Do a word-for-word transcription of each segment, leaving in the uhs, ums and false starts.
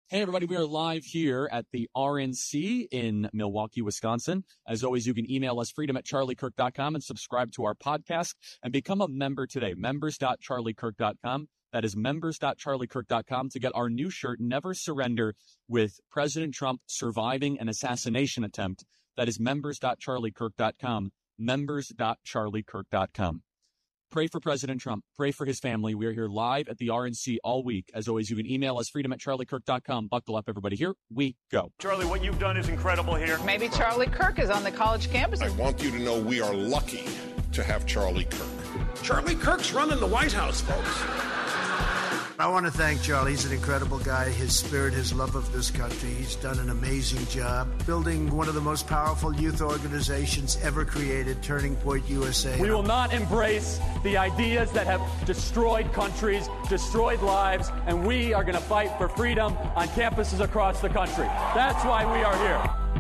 Hey, everybody, we are live here at the R N C in Milwaukee, Wisconsin. As always, you can email us freedom at charlie kirk dot com and subscribe to our podcast and become a member today, members dot charlie kirk dot com. That is members dot charlie kirk dot com to get our new shirt, Never Surrender, with President Trump surviving an assassination attempt. That is members dot charlie kirk dot com, members dot charlie kirk dot com. Pray for President Trump. Pray for his family. We are here live at the R N C all week. As always, you can email us freedom at charlie kirk dot com. Buckle up, everybody. Here we go. Charlie, what you've done is incredible here. Maybe Charlie Kirk is on the college campus. I want you to know we are lucky to have Charlie Kirk. Charlie Kirk's running the White House, folks. I want to thank Charlie. He's an incredible guy. His spirit, his love of this country. He's done an amazing job building one of the most powerful youth organizations ever created, Turning Point U S A. We will not embrace the ideas that have destroyed countries, destroyed lives, and we are going to fight for freedom on campuses across the country. That's why we are here.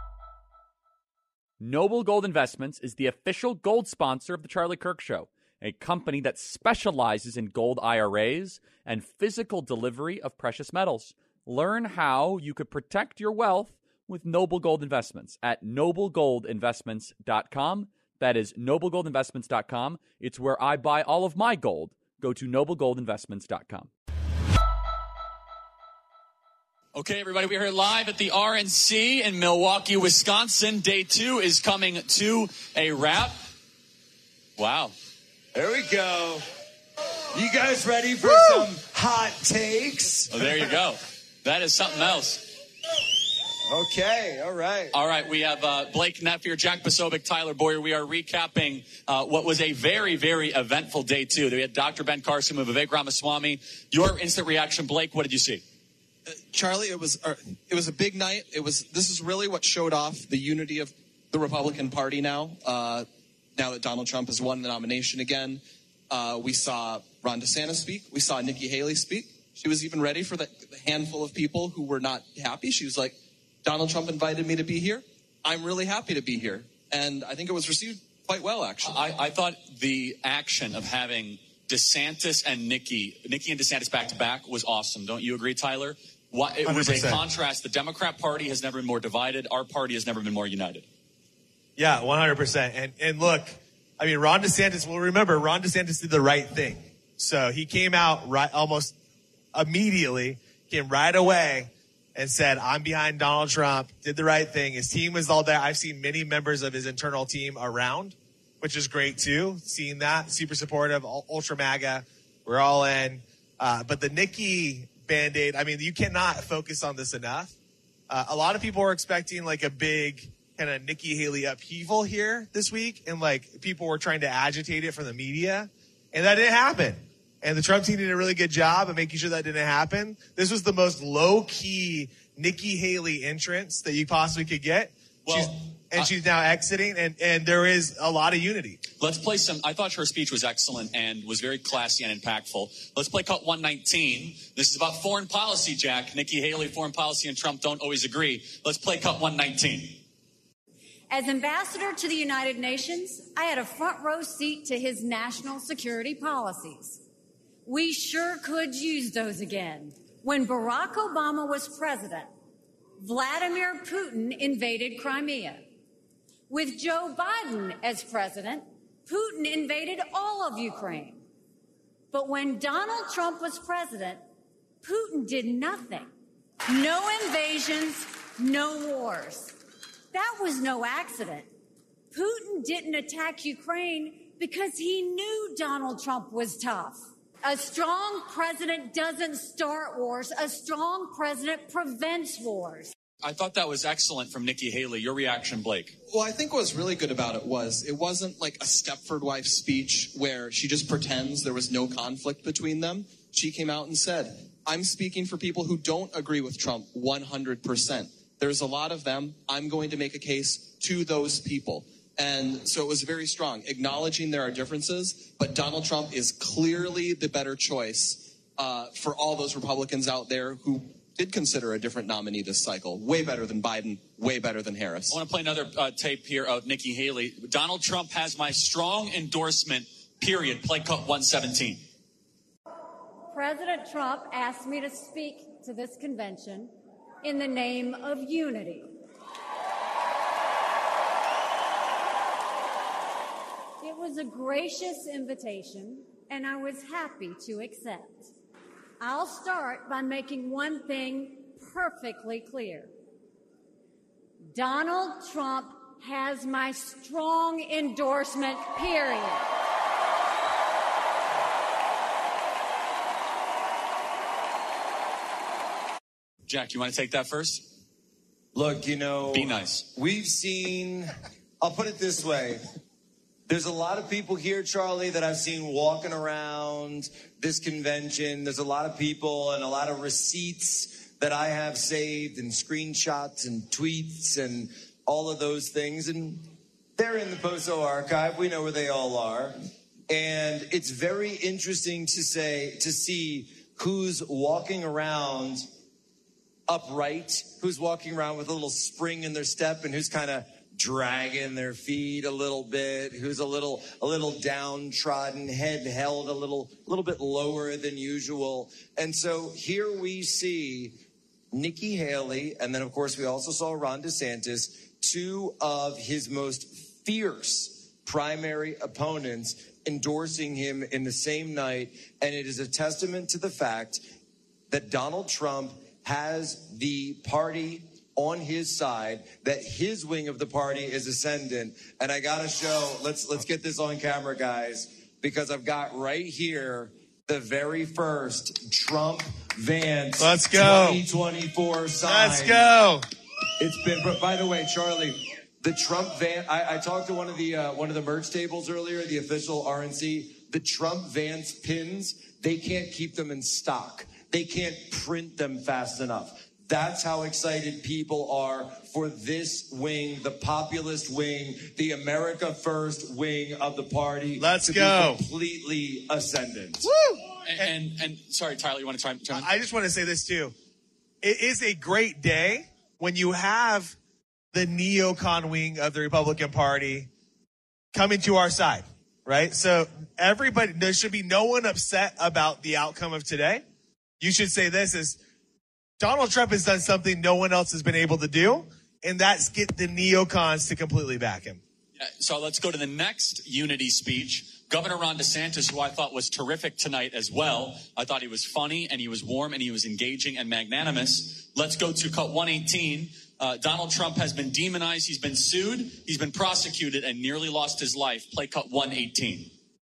Noble Gold Investments is the official gold sponsor of The Charlie Kirk Show, a company that specializes in gold I R As and physical delivery of precious metals. Learn how you could protect your wealth with Noble Gold Investments at noble gold investments dot com. That is noble gold investments dot com. It's where I buy all of my gold. Go to noble gold investments dot com. Okay, everybody, we are here live at the R N C in Milwaukee, Wisconsin. Day two is coming to a wrap. Wow. There we go. You guys ready for Woo! some hot takes? Oh, there you go. That is something else. Okay, all right. All right, we have uh, Blake Neff here, Jack Posobiec, Tyler Boyer. We are recapping uh, what was a very, very eventful day two. We had Doctor Ben Carson with Vivek Ramaswamy. Your instant reaction, Blake, what did you see? Uh, Charlie, it was uh, it was a big night. It was this is really what showed off the unity of the Republican Party now. Uh, now that Donald Trump has won the nomination again, uh, we saw Ron DeSantis speak. We saw Nikki Haley speak. She was even ready for the, the handful of people who were not happy. She was like, Donald Trump invited me to be here. I'm really happy to be here. And I think it was received quite well, actually. I, I thought the action of having DeSantis and Nikki, Nikki and DeSantis back to back was awesome. Don't you agree, Tyler? What, it was a contrast. The Democrat Party has never been more divided. Our party has never been more united. Yeah, one hundred percent. And and look, I mean, Ron DeSantis, well, remember, Ron DeSantis did the right thing. So he came out right almost immediately, came right away and said, I'm behind Donald Trump, did the right thing. His team was all there. I've seen many members of his internal team around, which is great too. Seeing that, super supportive, ultra MAGA. We're all in. Uh, but the Nikki Band-Aid, I mean, you cannot focus on this enough. Uh, a lot of people were expecting like a big kind of Nikki Haley upheaval here this week. And like people were trying to agitate it from the media. And that didn't happen. And the Trump team did a really good job of making sure that didn't happen. This was the most low-key Nikki Haley entrance that you possibly could get. Well, she's, and uh, she's now exiting, and, and there is a lot of unity. Let's play some. I thought her speech was excellent and was very classy and impactful. Let's play cut one nineteen. This is about foreign policy, Jack. Nikki Haley, foreign policy, and Trump don't always agree. Let's play cut one nineteen. As ambassador to the United Nations, I had a front row seat to his national security policies. We sure could use those again. When Barack Obama was president, Vladimir Putin invaded Crimea. With Joe Biden as president, Putin invaded all of Ukraine. But when Donald Trump was president, Putin did nothing. No invasions, no wars. That was no accident. Putin didn't attack Ukraine because he knew Donald Trump was tough. A strong president doesn't start wars. A strong president prevents wars. I thought that was excellent from Nikki Haley. Your reaction, Blake? Well, I think what was really good about it was it wasn't like a Stepford wife speech where she just pretends there was no conflict between them. She came out and said, I'm speaking for people who don't agree with Trump one hundred percent. There's a lot of them. I'm going to make a case to those people. And so it was very strong, acknowledging there are differences, but Donald Trump is clearly the better choice uh, for all those Republicans out there who did consider a different nominee this cycle. Way better than Biden, way better than Harris. I want to play another uh, tape here of Nikki Haley. Donald Trump has my strong endorsement, period. Play cut one seventeen. President Trump asked me to speak to this convention in the name of unity. It was a gracious invitation, and I was happy to accept. I'll start by making one thing perfectly clear. Donald Trump has my strong endorsement, period. Jack, you want to take that first? Look, you know, be nice. We've seen, I'll put it this way. There's a lot of people here, Charlie, that I've seen walking around this convention. There's a lot of people and a lot of receipts that I have saved and screenshots and tweets and all of those things. And they're in the Poso archive. We know where they all are. And it's very interesting to say, to see who's walking around upright, who's walking around with a little spring in their step, and who's kind of dragging their feet a little bit, who's a little a little downtrodden, head held a little a little bit lower than usual. And so here we see Nikki Haley, and then of course we also saw Ron DeSantis, two of his most fierce primary opponents, endorsing him in the same night. And it is a testament to the fact that Donald Trump has the party on his side, that his wing of the party is ascendant. And I gotta show, let's let's get this on camera, guys, because I've got right here the very first Trump Vance Let's go. twenty twenty-four sign. Let's go. It's been, but by the way, Charlie, the Trump Vance, I, I talked to one of the uh, one of the merch tables earlier, the official R N C. The Trump Vance pins, they can't keep them in stock. They can't print them fast enough. That's how excited people are for this wing, the populist wing, the America First wing of the party. Let's to go. Be completely ascendant. Woo! And, and, and sorry, Tyler, you want to try? try I just want to say this too. It is a great day when you have the neocon wing of the Republican Party coming to our side, right? So everybody, there should be no one upset about the outcome of today. You should say this is, Donald Trump has done something no one else has been able to do, and that's get the neocons to completely back him. Yeah, so let's go to the next unity speech. Governor Ron DeSantis, who I thought was terrific tonight as well. I thought he was funny, and he was warm, and he was engaging and magnanimous. Let's go to cut one eighteen. Uh, Donald Trump has been demonized. He's been sued. He's been prosecuted and nearly lost his life. Play cut one eighteen.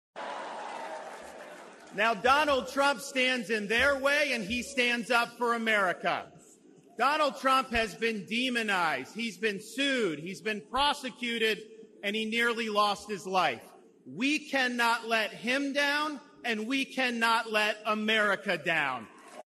Now, Donald Trump stands in their way, and he stands up for America. Donald Trump has been demonized. He's been sued. He's been prosecuted, and he nearly lost his life. We cannot let him down, and we cannot let America down.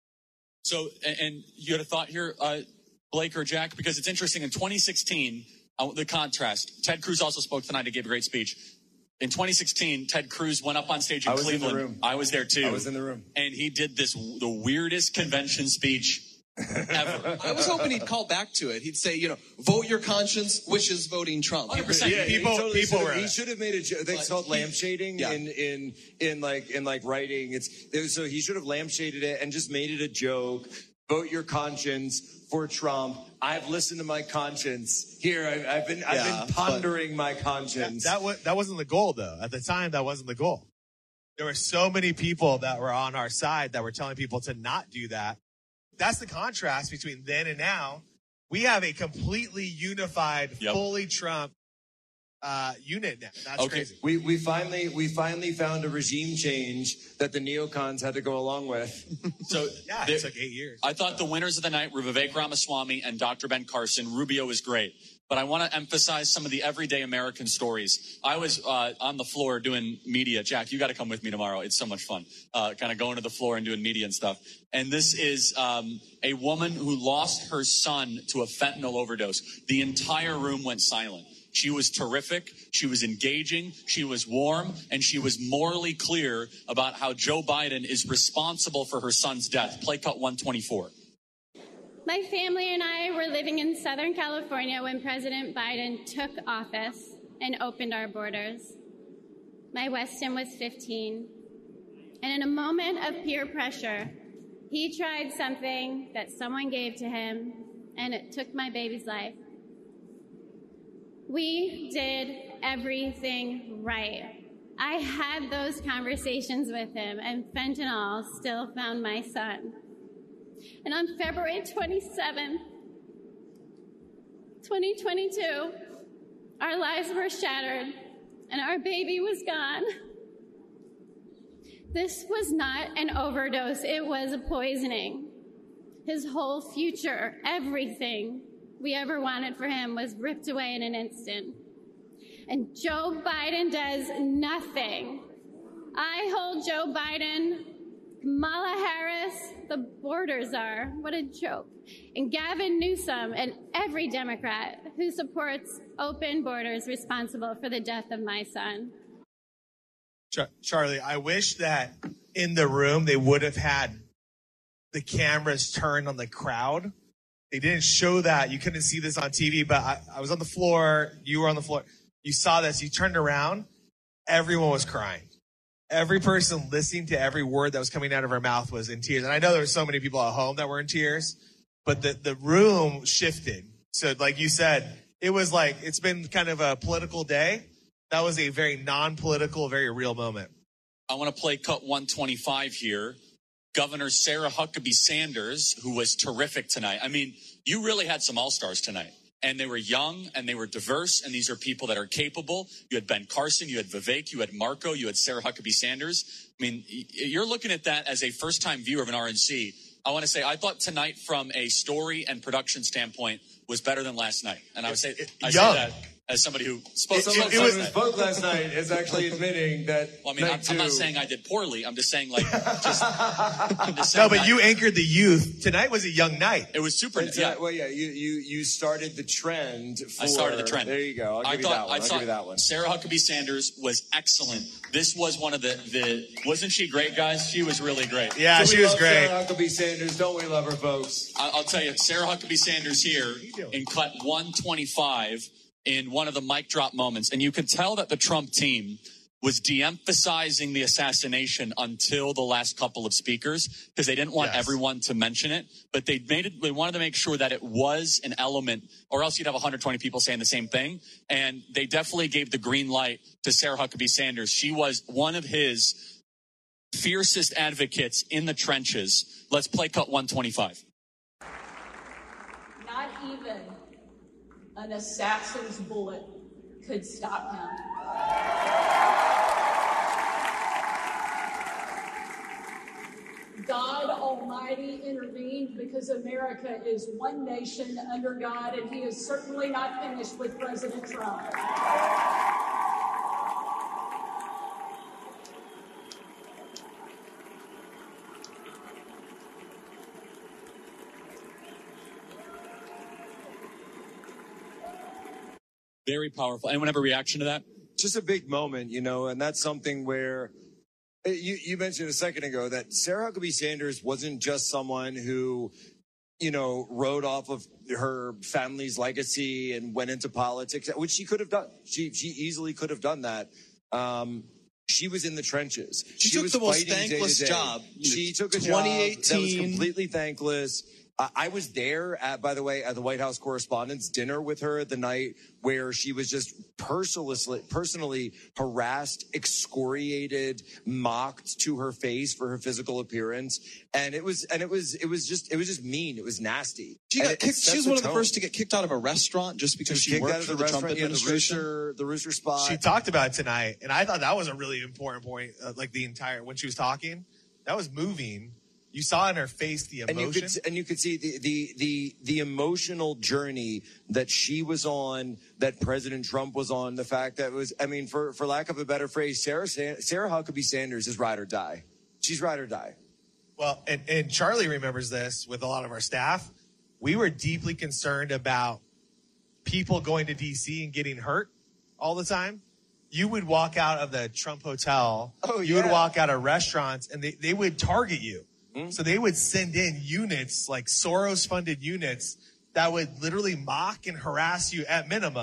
So, and, and you had a thought here, uh, Blake or Jack, because it's interesting. In twenty sixteen, uh, the contrast, Ted Cruz also spoke tonight and gave a great speech. In twenty sixteen, Ted Cruz went up on stage in I was Cleveland. in the room. I was there too. I was in the room. And he did this, the weirdest convention speech ever. I was hoping he'd call back to it. He'd say, you know, vote your conscience, wishes voting Trump. one hundred percent. Yeah, people, he totally people should were. have, he should have made a joke. It's called lampshading yeah. in, in, in like, in like writing. It's, there, so he should have lampshaded it and just made it a joke. Vote your conscience for Trump. I've listened to my conscience here. I've, I've been, I've Yeah, been pondering my conscience. That, that, was, that wasn't the goal, though. At the time, that wasn't the goal. There were so many people that were on our side that were telling people to not do that. That's the contrast between then and now. We have a completely unified, Yep. fully Trump uh, unit now. That's Okay. crazy. We, we finally, we finally found a regime change that the neocons had to go along with. So Yeah, there- it took eight years. I thought the winners of the night were Vivek Ramaswamy and Doctor Ben Carson. Rubio was great. But I want to emphasize some of the everyday American stories. I was uh, on the floor doing media. Jack, you got to come with me tomorrow. It's so much fun, uh, kind of going to the floor and doing media and stuff. And this is um, a woman who lost her son to a fentanyl overdose. The entire room went silent. She was terrific. She was engaging. She was warm. And she was morally clear about how Joe Biden is responsible for her son's death. Play cut one twenty-four. My family and I were living in Southern California when President Biden took office and opened our borders. My Weston was fifteen, and in a moment of peer pressure, He tried something that someone gave to him, and it took my baby's life. We did everything right. I had those conversations with him, and fentanyl still found my son. And on February twenty-seventh, twenty twenty-two, our lives were shattered, and our baby was gone. This was not an overdose, it was a poisoning. His whole future, everything we ever wanted for him was ripped away in an instant. And Joe Biden does nothing. I hold Joe Biden, Kamala Harris, the borders are, what a joke, and Gavin Newsom and every Democrat who supports open borders responsible for the death of my son. Char- Charlie, I wish that in the room they would have had the cameras turned on the crowd. They didn't show that. You couldn't see this on T V, but I, I was on the floor. You were on the floor. You saw this. You turned around. Everyone was crying. Every person listening to every word that was coming out of her mouth was in tears. And I know there were so many people at home that were in tears, but the, the room shifted. So like you said, it was like, it's been kind of a political day. That was a very non-political, very real moment. I want to play cut one twenty-five here. Governor Sarah Huckabee Sanders, who was terrific tonight. I mean, you really had some all-stars tonight. And they were young and they were diverse. And these are people that are capable. You had Ben Carson, you had Vivek, you had Marco, you had Sarah Huckabee Sanders. I mean, you're looking at that as a first-time viewer of an R N C. I want to say, I thought tonight from a story and production standpoint was better than last night. And I would say, I say that as somebody who spoke, Someone spoke, who spoke last night is actually admitting that. Well, I mean, I'm, I'm not saying I did poorly. I'm just saying, like, just. I'm just saying no, but that. You anchored the youth. Tonight was a young night. It was super. It's, yeah. uh, well, yeah, you, you you started the trend. For, I started the trend. There you go. I'll give I you thought, that one. I I'll thought give you that one. Sarah Huckabee Sanders was excellent. This was one of the, the wasn't she great, guys? She was really great. Yeah, Do she we was love great. Sarah Huckabee Sanders, don't we love her, folks? I, I'll tell you, Sarah Huckabee Sanders here in cut one twenty-five in one of the mic drop moments. And you can tell that the Trump team was de-emphasizing the assassination until the last couple of speakers because they didn't want Yes. everyone to mention it. But they made it, they wanted to make sure that it was an element, or else you'd have one hundred twenty people saying the same thing. And they definitely gave the green light to Sarah Huckabee Sanders. She was one of his fiercest advocates in the trenches. Let's play cut one twenty-five. Not even an assassin's bullet could stop him. God Almighty intervened because America is one nation under God, and He is certainly not finished with President Trump. Very powerful. Anyone have a reaction to that? Just a big moment, you know, and that's something where you, you mentioned a second ago that Sarah Huckabee Sanders wasn't just someone who, you know, rode off of her family's legacy and went into politics, which she could have done. She she easily could have done that. Um, she was in the trenches. She, she took was the most fighting thankless day to day. job. She took a job that was twenty eighteen completely thankless. Uh, I was there at, by the way, at the White House Correspondents' dinner with her the night where she was just personally, personally harassed, excoriated, mocked to her face for her physical appearance, and it was, and it was, it was just, it was just mean. It was nasty. She got kicked. She was one of the first to get kicked out of a restaurant just because she, she worked out of for the, the Trump restaurant, yeah, the administration. Rooster, the Rooster spot. She talked about it tonight, and I thought that was a really important point. Uh, like the entire when she was talking, that was moving. You saw in her face the emotion. And you could, and you could see the, the, the, the emotional journey that she was on, that President Trump was on, the fact that it was, I mean, for, for lack of a better phrase, Sarah, Sarah Huckabee Sanders is ride or die. She's ride or die. Well, and, and Charlie remembers this with a lot of our staff. We were deeply concerned about people going to D C and getting hurt all the time. You would walk out of the Trump Hotel. Oh, you yeah. would walk out of restaurants, and they, they would target you. Mm-hmm. So they would send in units, like Soros-funded units, that would literally mock and harass you at minimum.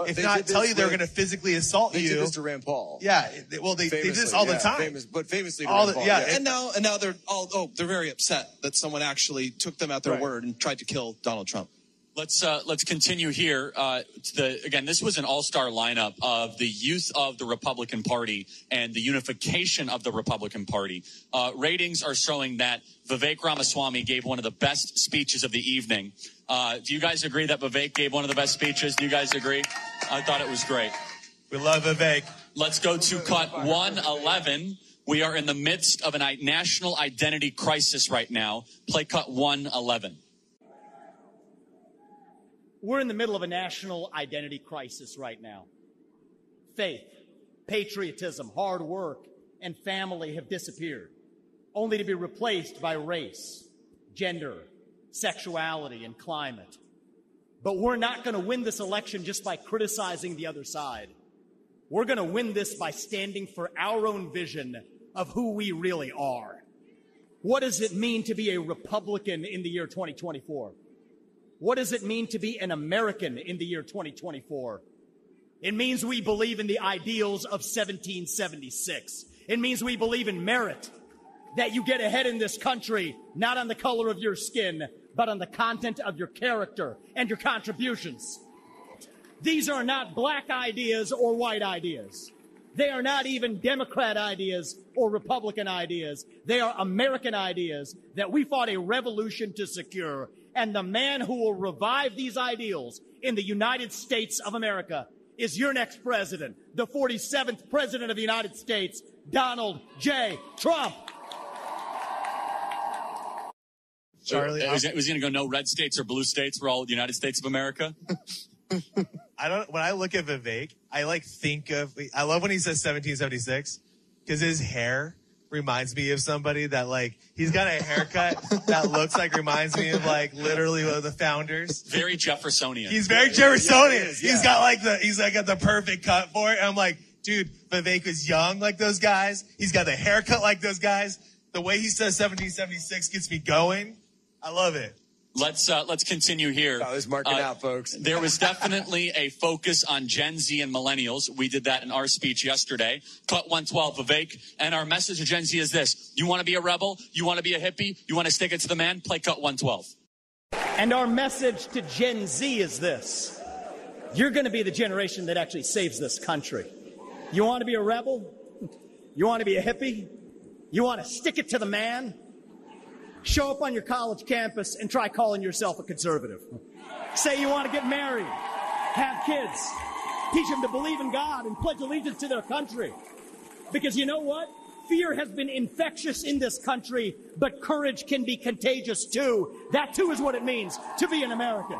if they not did tell this you they're with- going to physically assault They you. did this to Rand Paul. Yeah, they- well, they, they do this all the yeah, time. Famous, but famously to All Rand the- Paul. yeah, yeah. And now, and now they're all, oh, they're very upset that someone actually took them at their Right. word and tried to kill Donald Trump. Let's uh, let's continue here. Uh, the, again, this was an all-star lineup of the youth of the Republican Party and the unification of the Republican Party. Uh, ratings are showing that Vivek Ramaswamy gave one of the best speeches of the evening. Uh, do you guys agree that Vivek gave one of the best speeches? Do you guys agree? I thought it was great. We love Vivek. Let's go to cut one eleven. We are in the midst of a i- national identity crisis right now. Play cut one eleven. We're in the middle of a national identity crisis right now. Faith, patriotism, hard work, and family have disappeared, only to be replaced by race, gender, sexuality, and climate. But we're not going to win this election just by criticizing the other side. We're going to win this by standing for our own vision of who we really are. What does it mean to be a Republican in the year twenty twenty-four? What does it mean to be an American in the year twenty twenty-four? It means we believe in the ideals of seventeen seventy-six. It means we believe in merit, that you get ahead in this country, not on the color of your skin, but on the content of your character and your contributions. These are not black ideas or white ideas. They are not even Democrat ideas or Republican ideas. They are American ideas that we fought a revolution to secure. And the man who will revive these ideals in the United States of America is your next president, the forty-seventh president of the United States, Donald J. Trump. Charlie, was, was he going to go no red states or blue states? We're all the United States of America. I don't. When I look at Vivek, I like think of. I love when he says seventeen seventy-six because his hair reminds me of somebody that like he's got a haircut that looks like reminds me of like literally one of the founders. Very Jeffersonian. He's very Jeffersonian. Yeah, he is, yeah. He's got like the he's like got the perfect cut for it. And I'm like, dude, Vivek was young like those guys. He's got the haircut like those guys. The way he says seventeen seventy-six gets me going. I love it. Let's uh, let's continue here. I was marking Uh, out, folks. There was definitely a focus on Gen Z and millennials. We did that in our speech yesterday. Cut one twelve, Vivek. And our message to Gen Z is this. You want to be a rebel? You want to be a hippie? You want to stick it to the man? Play cut one twelve. And our message to Gen Z is this. You're going to be the generation that actually saves this country. You want to be a rebel? You want to be a hippie? You want to stick it to the man? Show up on your college campus and try calling yourself a conservative. Say you want to get married, have kids, teach them to believe in God and pledge allegiance to their country. Because you know what? Fear has been infectious in this country, but courage can be contagious too. That too is what it means to be an American.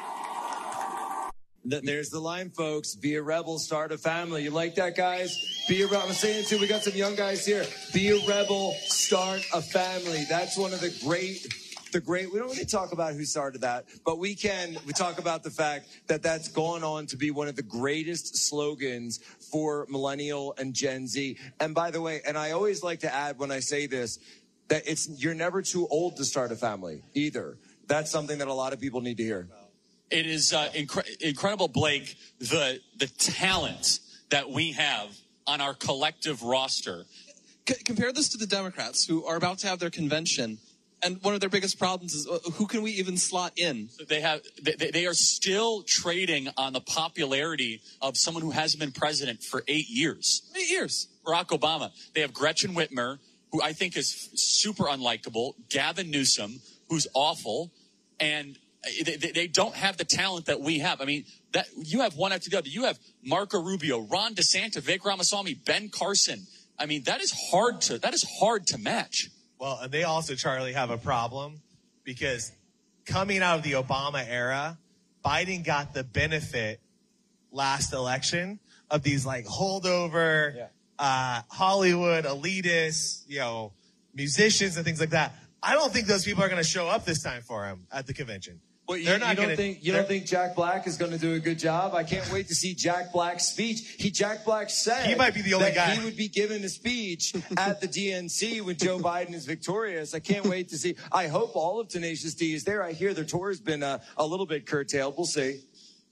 Th- There's the line, folks. Be a rebel, start a family. You like that, guys? Be a rebel. I'm saying it too. We got some young guys here. Be a rebel, start a family. That's one of the great, the great, we don't really talk about who started that, but we can, we talk about the fact that that's gone on to be one of the greatest slogans for millennial and Gen Z. And by the way, and I always like to add when I say this, that it's, you're never too old to start a family either. That's something that a lot of people need to hear. It is uh, incre- incredible, Blake, the the talent that we have on our collective roster. C- compare this to the Democrats who are about to have their convention. And one of their biggest problems is uh, who can we even slot in? They have they, they are still trading on the popularity of someone who hasn't been president for eight years. Eight years. Barack Obama. They have Gretchen Whitmer, who I think is super unlikable. Gavin Newsom, who's awful. And They, they, they don't have the talent that we have. I mean, that you have one after the other. You have Marco Rubio, Ron DeSantis, Vivek Ramaswamy, Ben Carson. I mean, that is hard to that is hard to match. Well, and they also, Charlie, have a problem because coming out of the Obama era, Biden got the benefit last election of these like holdover, yeah. uh, Hollywood elitists, you know, musicians and things like that. I don't think those people are going to show up this time for him at the convention. Well, you, they're not you don't gonna, think you don't think Jack Black is going to do a good job? I can't wait to see Jack Black's speech. He Jack Black said he might be the only that guy. He would be giving a speech at the D N C when Joe Biden is victorious. I can't wait to see. I hope all of Tenacious D is there. I hear their tour has been uh, a little bit curtailed. We'll see.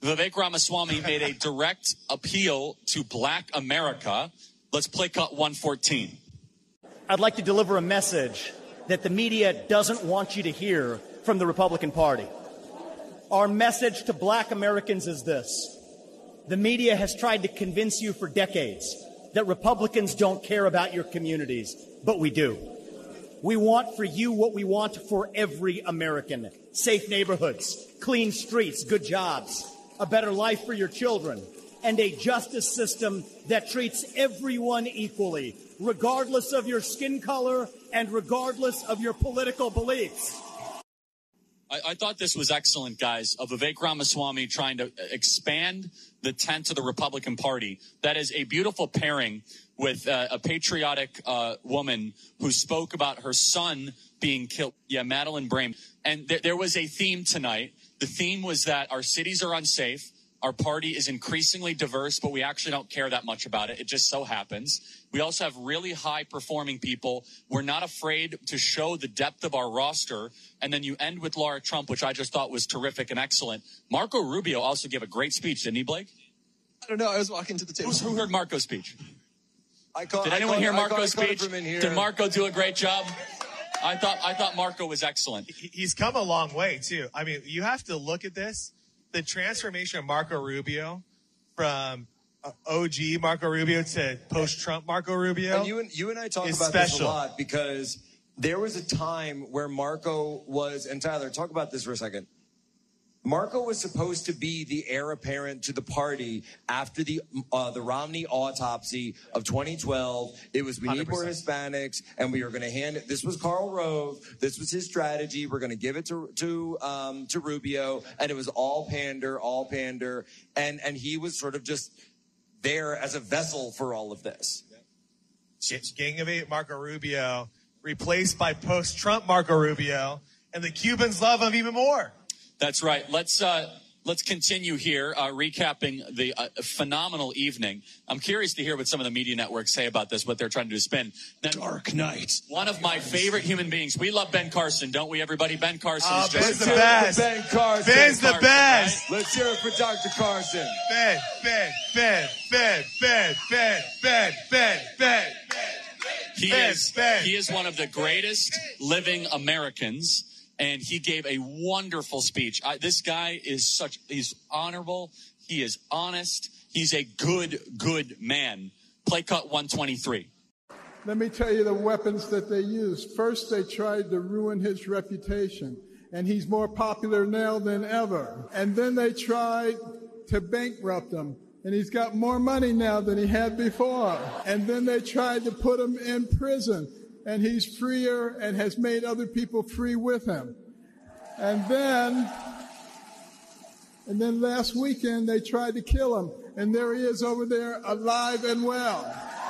Vivek Ramaswamy made a direct appeal to Black America. Let's play cut one fourteen. I'd like to deliver a message that the media doesn't want you to hear from the Republican Party. Our message to Black Americans is this. The media has tried to convince you for decades that Republicans don't care about your communities, but we do. We want for you what we want for every American. Safe neighborhoods, clean streets, good jobs, a better life for your children, and a justice system that treats everyone equally, regardless of your skin color and regardless of your political beliefs. I, I thought this was excellent, guys, of Vivek Ramaswamy trying to expand the tent of the Republican Party. That is a beautiful pairing with uh, a patriotic uh, woman who spoke about her son being killed. Yeah, Madeleine Brame. And th- there was a theme tonight. The theme was that our cities are unsafe. Our party is increasingly diverse, but we actually don't care that much about it. It just so happens. We also have really high-performing people. We're not afraid to show the depth of our roster. And then you end with Laura Trump, which I just thought was terrific and excellent. Marco Rubio also gave a great speech, didn't he, Blake? I don't know. I was walking to the table. Who's, who heard Marco's speech? I call, Did I anyone call, hear I call, Marco's I call speech? Here. Did Marco do a great job? I thought I thought Marco was excellent. He's come a long way, too. I mean, you have to look at this. The transformation of Marco Rubio from uh, O G Marco Rubio to post-Trump Marco Rubio. And you and you and I talk about special. this a lot because there was a time where Marco was, and Tyler, talk about this for a second. Marco was supposed to be the heir apparent to the party after the uh, the Romney autopsy of twenty twelve. It was we need more Hispanics, and we were going to hand it. This was Karl Rove. This was his strategy. We're going to give it to to um, to Rubio, and it was all pander, all pander, and and he was sort of just there as a vessel for all of this. It's Gang of Eight Marco Rubio replaced by post-Trump Marco Rubio, and the Cubans love him even more. That's right. Let's uh, let's continue here, uh, recapping the uh, phenomenal evening. I'm curious to hear what some of the media networks say about this, what they're trying to do spin. Then, Dark Knight. One of my favorite human beings. We love Ben Carson, don't we, everybody? Ben Carson Oh, is just Ben's the best. Ben Carson. Ben's the Carson, best. right? Let's hear it for Doctor Carson. Ben, Ben, Ben, Ben, Ben, Ben, Ben, Ben, Ben. He Ben, is Ben. he is one of the greatest living Americans. And he gave a wonderful speech. I, this guy is such, he's honorable. He is honest. He's a good, good man. Play cut one twenty-three. Let me tell you the weapons that they used. First, they tried to ruin his reputation, and he's more popular now than ever. And then they tried to bankrupt him, and he's got more money now than he had before. And then they tried to put him in prison, and he's freer and has made other people free with him. And then, and then last weekend, they tried to kill him, and there he is over there, alive and well.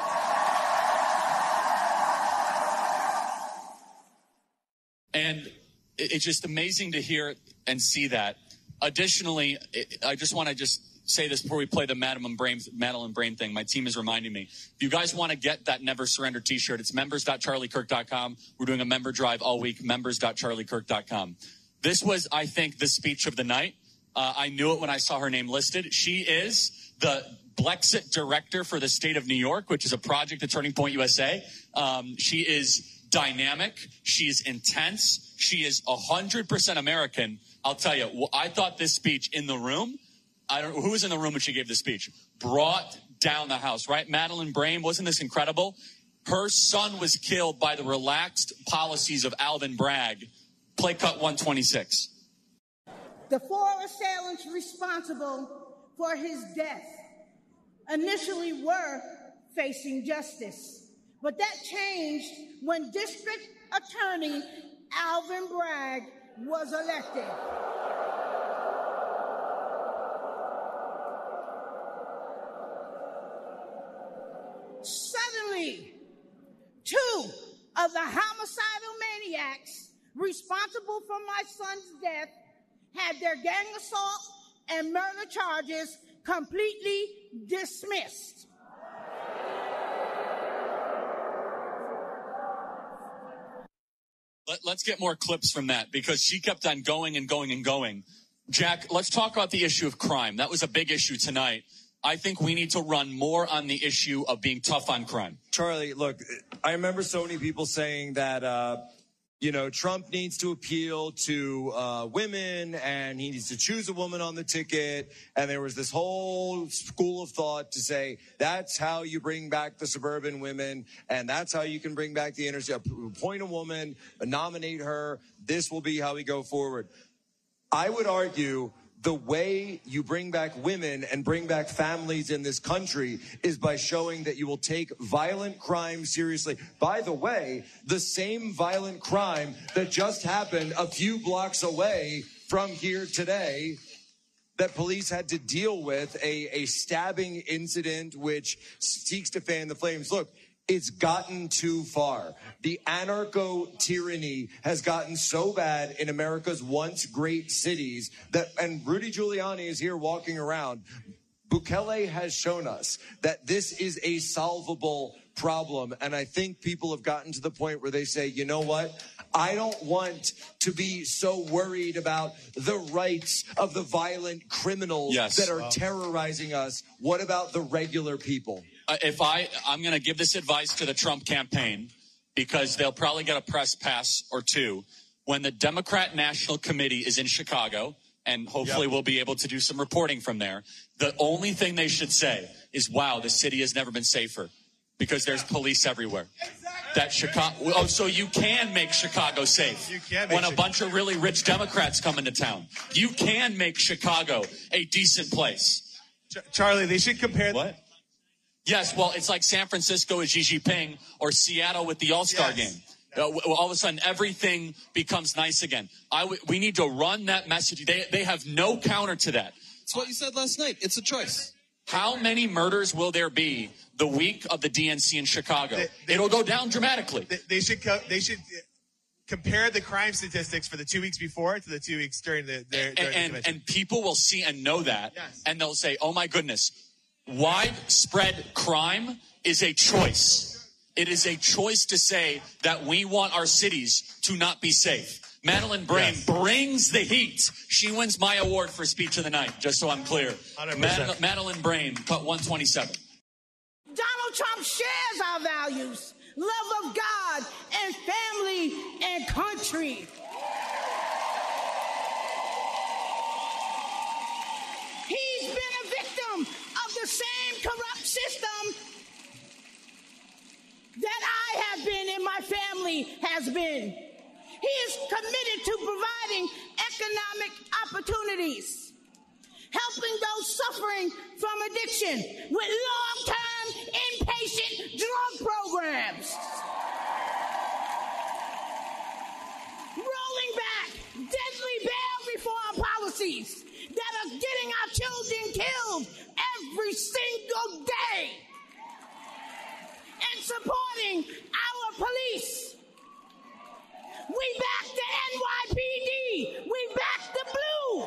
And it's just amazing to hear and see that. Additionally, I just want to just say this before we play the Madeleine Brame, Madeleine Brame thing. My team is reminding me. If you guys want to get that Never Surrender t-shirt, it's members dot charlie kirk dot com. We're doing a member drive all week, members dot charlie kirk dot com. This was, I think, the speech of the night. Uh, I knew it when I saw her name listed. She is the Blexit director for the state of New York, which is a project at Turning Point U S A. Um, she is dynamic. She is intense. She is one hundred percent American. I'll tell you, I thought this speech in the room, I don't know who was in the room when she gave the speech, brought down the house, right? Madeleine Brame, wasn't this incredible? Her son was killed by the relaxed policies of Alvin Bragg. Play cut one twenty-six. The four assailants responsible for his death initially were facing justice, but that changed when District Attorney Alvin Bragg was elected. Suddenly, two of the homicidal maniacs responsible for my son's death had their gang assault and murder charges completely dismissed. Let, let's get more clips from that, because she kept on going and going and going. Jack, let's talk about the issue of crime. That was a big issue tonight. I think we need to run more on the issue of being tough on crime. Charlie, look, I remember so many people saying that, uh, you know, Trump needs to appeal to uh, women and he needs to choose a woman on the ticket. And there was this whole school of thought to say that's how you bring back the suburban women and that's how you can bring back the inner city. Appoint a woman, nominate her. This will be how we go forward. I would argue the way you bring back women and bring back families in this country is by showing that you will take violent crime seriously. By the way, the same violent crime that just happened a few blocks away from here today that police had to deal with, a, a stabbing incident which seeks to fan the flames. Look, it's gotten too far. The anarcho-tyranny has gotten so bad in America's once great cities that, and Rudy Giuliani is here walking around. Bukele has shown us that this is a solvable problem. And I think people have gotten to the point where they say, you know what? I don't want to be so worried about the rights of the violent criminals yes. that are wow. terrorizing us. What about the regular people? Uh, if I, I'm going to give this advice to the Trump campaign because they'll probably get a press pass or two. When the Democrat National Committee is in Chicago, and hopefully yep. we'll be able to do some reporting from there, the only thing they should say is, wow, the city has never been safer because there's police everywhere. Exactly. That Chicago, oh, so you can make Chicago safe. You can make when a Chicago. bunch of really rich Democrats come into town. You can make Chicago a decent place. Ch- Charlie, they should compare... What? Yes, well, it's like San Francisco with Xi Jinping or Seattle with the All-Star yes. game. Uh, all of a sudden, everything becomes nice again. I w- we need to run that message. They, they have no counter to that. It's what you said last night. It's a choice. How many murders will there be the week of the D N C in Chicago? They, they, It'll go down dramatically. They, they should co- they should compare the crime statistics for the two weeks before to the two weeks during the their, during and, the and, and people will see and know that, yes. and they'll say, "Oh my goodness, widespread crime is a choice. It is a choice to say that we want our cities to not be safe." Madeline Brame yes. brings the heat. She wins my award for speech of the night, just so I'm clear. Mad- Madeline Brame, cut one twenty-seven. Donald Trump shares our values, love of God and family and country. He's been a victim of the same corrupt system that I have been and my family has been. He is committed to providing economic opportunities, helping those suffering from addiction with long-term inpatient drug programs, rolling back deadly bail reform policies that are getting our children killed every single day, and supporting our police. We back the N Y P D. We back the blue.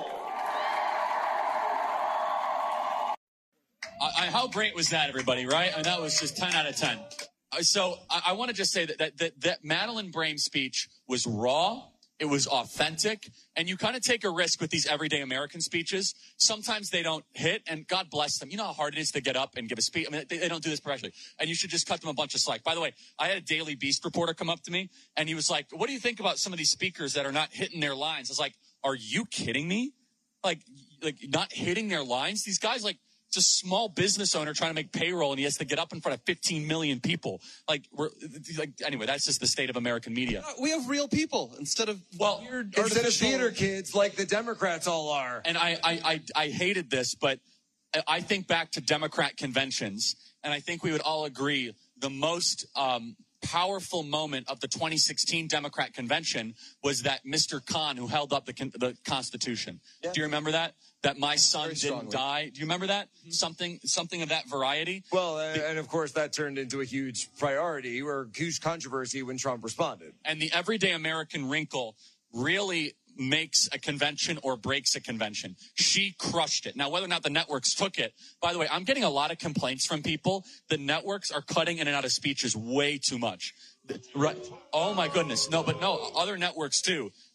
I, I, how great was that, everybody, right? I mean, that was just ten out of ten. Uh, so I, I want to just say that, that, that, that Madeline Brame speech was raw. It was authentic. And you kind of take a risk with these everyday American speeches. Sometimes they don't hit, and God bless them. You know how hard it is to get up and give a speech? I mean, they, they don't do this professionally. And you should just cut them a bunch of slack. By the way, I had a Daily Beast reporter come up to me, and he was like, what do you think about some of these speakers that are not hitting their lines? I was like, are you kidding me? Like, like not hitting their lines? These guys, like, it's a small business owner trying to make payroll, and he has to get up in front of fifteen million people. Like, we're like, anyway, that's just the state of American media. We have real people instead of well, weird instead artificial... of theater kids like the Democrats all are. And I, I, I, I hated this, but I think back to Democrat conventions, and I think we would all agree the most um, powerful moment of the twenty sixteen Democrat convention was that Mister Khan who held up the, the Constitution. Yeah. Do you remember that? That my son didn't die. Do you remember that? Mm-hmm. Something something of that variety? Well, uh, and of course that turned into a huge priority or huge controversy when Trump responded. And the everyday American wrinkle really makes a convention or breaks a convention. She crushed it. Now, whether or not the networks took it, by the way, I'm getting a lot of complaints from people. The networks are cutting in and out of speeches way too much. Right? Oh my goodness. No, but no, other networks too.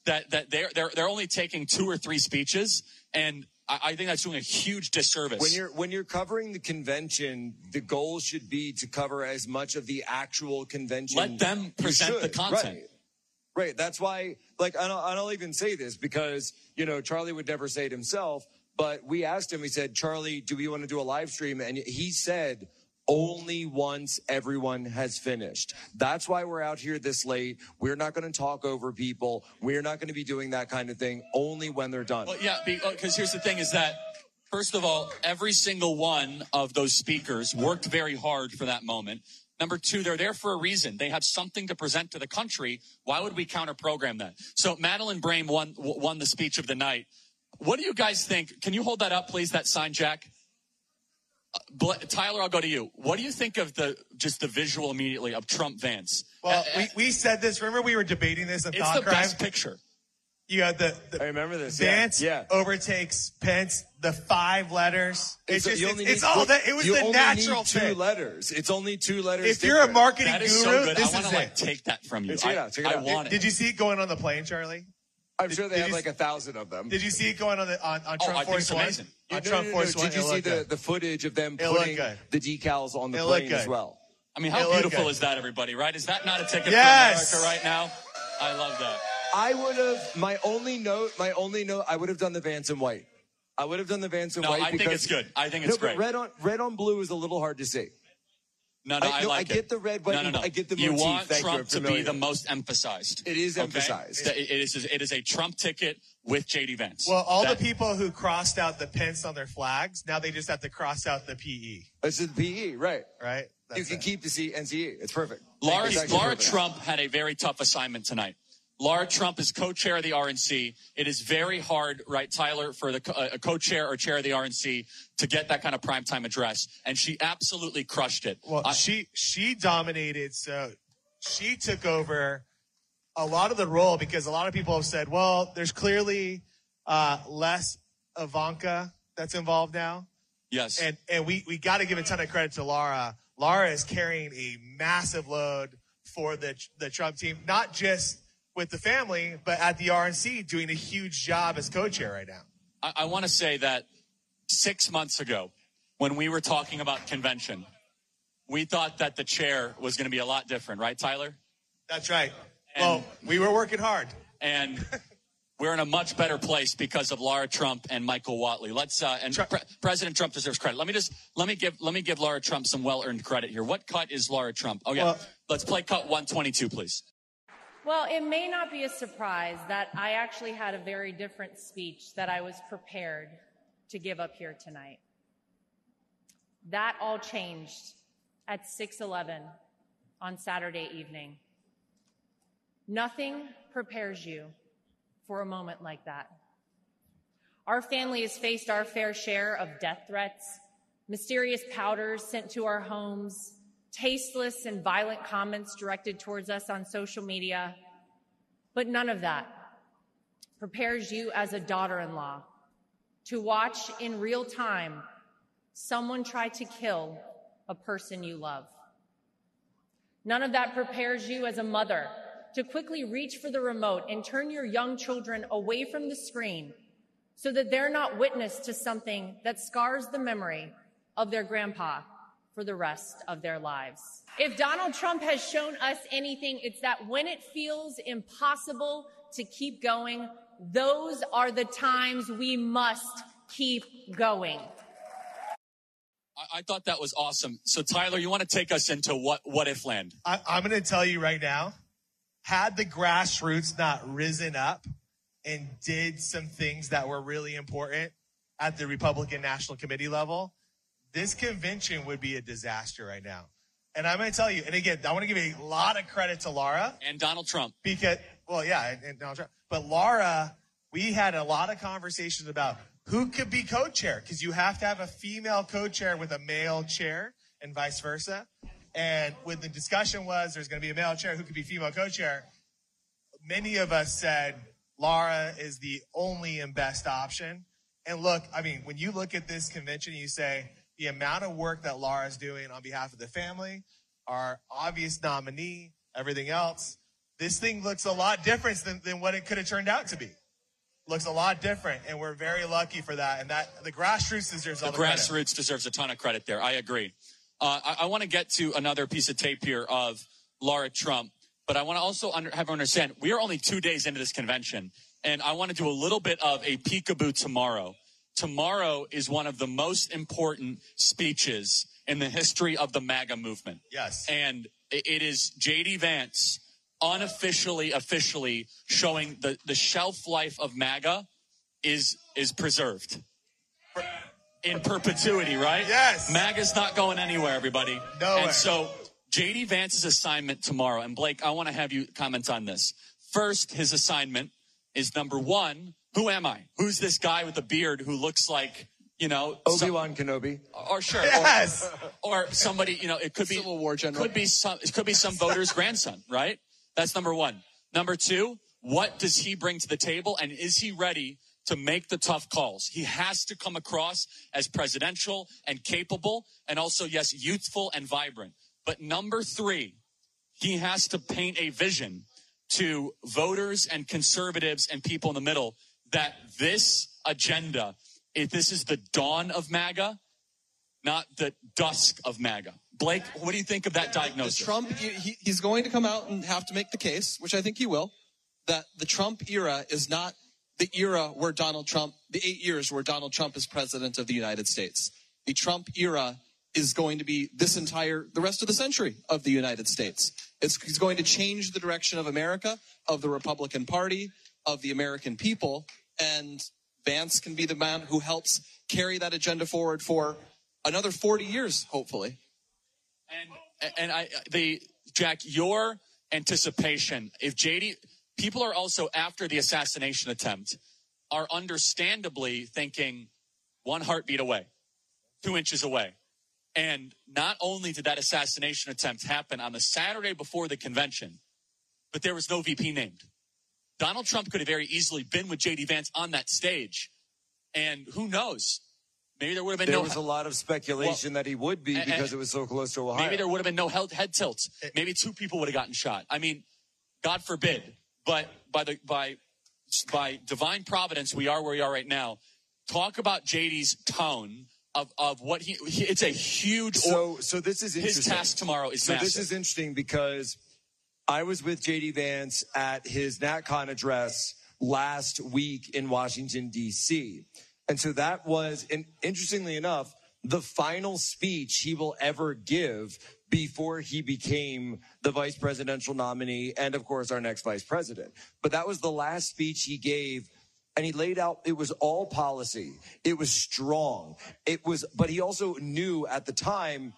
that that they're they're they're only taking two or three speeches, and I, I think that's doing a huge disservice. When you're when you're covering the convention, the goal should be to cover as much of the actual convention. Let them present the content. Right. Right. That's why, like, I don't, I don't even say this because, you know, Charlie would never say it himself, but we asked him, we said, Charlie, do we want to do a live stream? And he said, only once everyone has finished. That's why we're out here this late. We're not going to talk over people. We're not going to be doing that kind of thing, only when they're done. Well, yeah, because here's the thing is that, first of all, every single one of those speakers worked very hard for that moment. Number two, they're there for a reason. They have something to present to the country. Why would we counter-program that? So Madeleine Brame won won the speech of the night. What do you guys think? Can you hold that up, please, that sign, Jack? Uh, Tyler, I'll go to you. What do you think of the just the visual immediately of Trump Vance? Well, uh, we, we said this. Remember we were debating this at It's Thought the Crime? best picture. You got the, the I remember this. Vance yeah. yeah. overtakes Pence, the five letters. It's, It's, just, you it's, only it's need- all that. It was you the only natural need two thing. letters. It's only two letters. If you're a different. marketing That is guru, so good. this I want is to it. like take that from you. Check it I, out, check it I out. want Did it. you see it going on the plane, Charlie? I'm Did- sure they did have you like s- a thousand of them. Did you see it going on the on, on Oh, Trump I think Force it's One? amazing. No, On no, Trump no, no, Force no. One, Did you it see looked the, good. the footage of them It looked putting good. the decals on the It looked plane as good. well? I mean, It how looked beautiful good. is that, everybody, right? Is that not a ticket Yes. for America right now? I love that. I would have, my only note, my only note, I would have done the Vance and white. I would have done the Vance and No, white I think because it's good. I think it's no, great. But red on red on blue is a little hard to see. No, no, I, I, no, like I it. get the red, white, no, no, no. I get the You motif. want Thank Trump you, to be familiar. the most emphasized. It is okay? emphasized. That It is, it is a Trump ticket with J D Vance. Well, all That- the people who crossed out the Pence on their flags, now they just have to cross out the P E. This is P E, right? Right? You That's can it. keep the C N C E. It's perfect. Laura, It's actually Laura perfect. Trump had a very tough assignment tonight. Laura Trump is co-chair of the R N C. It is very hard, right, Tyler, for the co- uh, a co-chair or chair of the R N C to get that kind of primetime address, and she absolutely crushed it. Well, Uh, she she dominated, so she took over a lot of the role because a lot of people have said, well, there's clearly uh, less Ivanka that's involved now. yes. And and we, we got to give a ton of credit to Laura. Laura is carrying a massive load for the the Trump team, not just with the family, but at the R N C, doing a huge job as co-chair right now. I, I want to say that six months ago, when we were talking about convention, we thought that the chair was going to be a lot different, right, Tyler? That's right. And- well, we were working hard. And we're in a much better place because of Laura Trump and Michael Watley. Let's uh, and Pre- President Trump deserves credit. Let me just let me give let me give Laura Trump some well-earned credit here. What cut is Laura Trump? Oh yeah, Well- let's play cut one twenty-two, please. Well, it may not be a surprise that I actually had a very different speech that I was prepared to give up here tonight. That all changed at six eleven on Saturday evening. Nothing prepares you for a moment like that. Our family has faced our fair share of death threats, mysterious powders sent to our homes, tasteless and violent comments directed towards us on social media, but none of that prepares you as a daughter-in-law to watch in real time someone try to kill a person you love. None of that prepares you as a mother to quickly reach for the remote and turn your young children away from the screen so that they're not witness to something that scars the memory of their grandpa for the rest of their lives. If Donald Trump has shown us anything, it's that when it feels impossible to keep going, those are the times we must keep going. I, I thought that was awesome. So Tyler, you want to take us into what what if land? I, I'm going to tell you right now, had the grassroots not risen up and did some things that were really important at the Republican National Committee level, this convention would be a disaster right now. And I'm going to tell you, and again, I want to give a lot of credit to Laura. And Donald Trump. Because, well, yeah, and, and Donald Trump. But Laura, we had a lot of conversations about who could be co-chair, because you have to have a female co-chair with a male chair and vice versa. And when the discussion was there's going to be a male chair, who could be female co-chair, many of us said Laura is the only and best option. And look, I mean, when you look at this convention, you say the amount of work that Laura's doing on behalf of the family, our obvious nominee, everything else, this thing looks a lot different than, than what it could have turned out to be. Looks a lot different, and we're very lucky for that. And that the grassroots deserves all the, the grassroots credit. deserves a ton of credit there. I agree. Uh, I, I want to get to another piece of tape here of Laura Trump, but I want to also under, have everyone understand we are only two days into this convention, and I want to do a little bit of a peekaboo tomorrow. Tomorrow is one of the most important speeches in the history of the MAGA movement. Yes. And it is J D Vance unofficially, officially showing the, the shelf life of MAGA is is preserved in perpetuity, right? Yes. MAGA's not going anywhere, everybody. Nowhere. And so J D Vance's assignment tomorrow, and Blake, I want to have you comment on this. First, his assignment is number one, who am I? Who's this guy with the beard who looks like, you know, Obi-Wan some, Kenobi, or sure, yes. or, or somebody, you know, it could be Civil War general. Could be some. It could be some voter's grandson, right? That's number one. Number two, what does he bring to the table, and is he ready to make the tough calls? He has to come across as presidential and capable, and also, yes, youthful and vibrant. But number three, he has to paint a vision to voters and conservatives and people in the middle that this agenda, if this is the dawn of MAGA, not the dusk of MAGA. Blake, what do you think of that diagnosis? Trump, he, he's going to come out and have to make the case, which I think he will, that the Trump era is not the era where Donald Trump, the eight years where Donald Trump is president of the United States. The Trump era is going to be this entire, the rest of the century of the United States. It's, it's going to change the direction of America, of the Republican Party, of the American people, and Vance can be the man who helps carry that agenda forward for another forty years, hopefully. And and I the Jack, your anticipation, if J D, people are also after the assassination attempt, are understandably thinking one heartbeat away, two inches away. And not only did that assassination attempt happen on the Saturday before the convention, but there was no V P named. Donald Trump could have very easily been with J D Vance on that stage. And who knows? Maybe there would have been there no... was a lot of speculation well, that he would be because and, it was so close to Ohio. Maybe there would have been no head tilts. Maybe two people would have gotten shot. I mean, God forbid. But by the by, by divine providence, we are where we are right now. Talk about J D's tone of, of what he, he... It's a huge... So, so this is interesting. His task tomorrow is so massive. This is interesting because I was with J D Vance at his NatCon address last week in Washington, D C, and so that was, and interestingly enough, the final speech he will ever give before he became the vice presidential nominee and, of course, our next vice president. But that was the last speech he gave, and he laid out, it was all policy. It was strong. It was, but he also knew at the time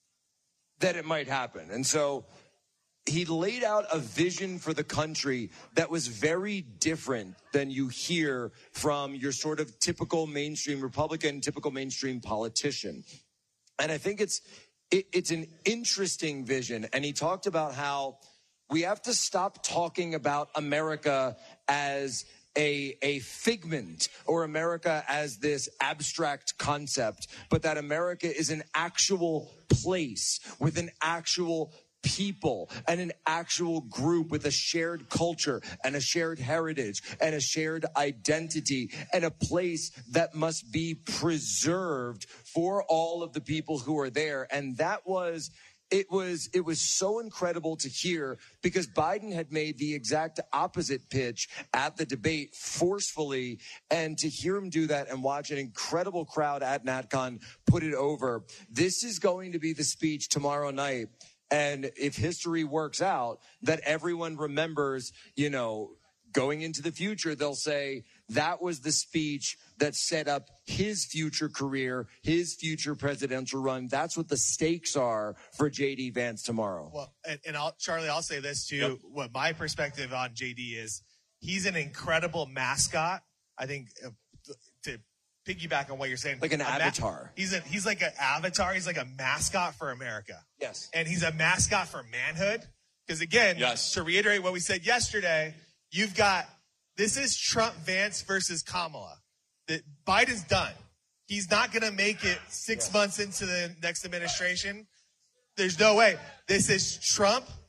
that it might happen. And so he laid out a vision for the country that was very different than you hear from your sort of typical mainstream Republican, typical mainstream politician. And I think it's it, it's an interesting vision. And he talked about how we have to stop talking about America as a, a figment or America as this abstract concept, but that America is an actual place with an actual people and an actual group with a shared culture and a shared heritage and a shared identity and a place that must be preserved for all of the people who are there. And that was, it was, it was so incredible to hear because Biden had made the exact opposite pitch at the debate forcefully, and to hear him do that and watch an incredible crowd at NatCon put it over. This is going to be the speech tomorrow night. And if history works out, that everyone remembers, you know, going into the future, they'll say that was the speech that set up his future career, his future presidential run. That's what the stakes are for J D Vance tomorrow. Well, and, and I'll, Charlie, I'll say this too. Yep. What my perspective on J D is, he's an incredible mascot. I think uh, to piggyback on what you're saying, like an ma- avatar. He's a he's like an avatar. He's like a mascot for America. Yes, and he's a mascot for manhood. Because again, yes. to reiterate what we said yesterday, you've got this is Trump Vance versus Kamala. That Biden's done. He's not going to make it six yes. months into the next administration. There's no way. This is Trump